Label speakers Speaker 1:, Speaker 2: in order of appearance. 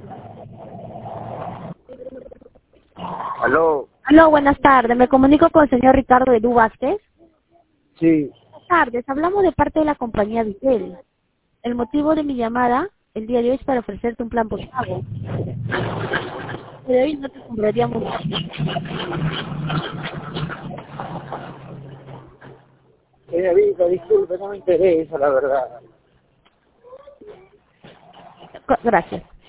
Speaker 1: Aló.
Speaker 2: Aló, buenas tardes. Me comunico con el señor Ricardo Edu Vázquez.
Speaker 1: Sí.
Speaker 2: Buenas tardes. Hablamos de parte de la compañía Vitel. El motivo de mi llamada el día de hoy es para ofrecerte un plan postpago. De hoy no te cobraríamos.
Speaker 1: Señorita, disculpe, no me interesa, la verdad.
Speaker 2: Gracias.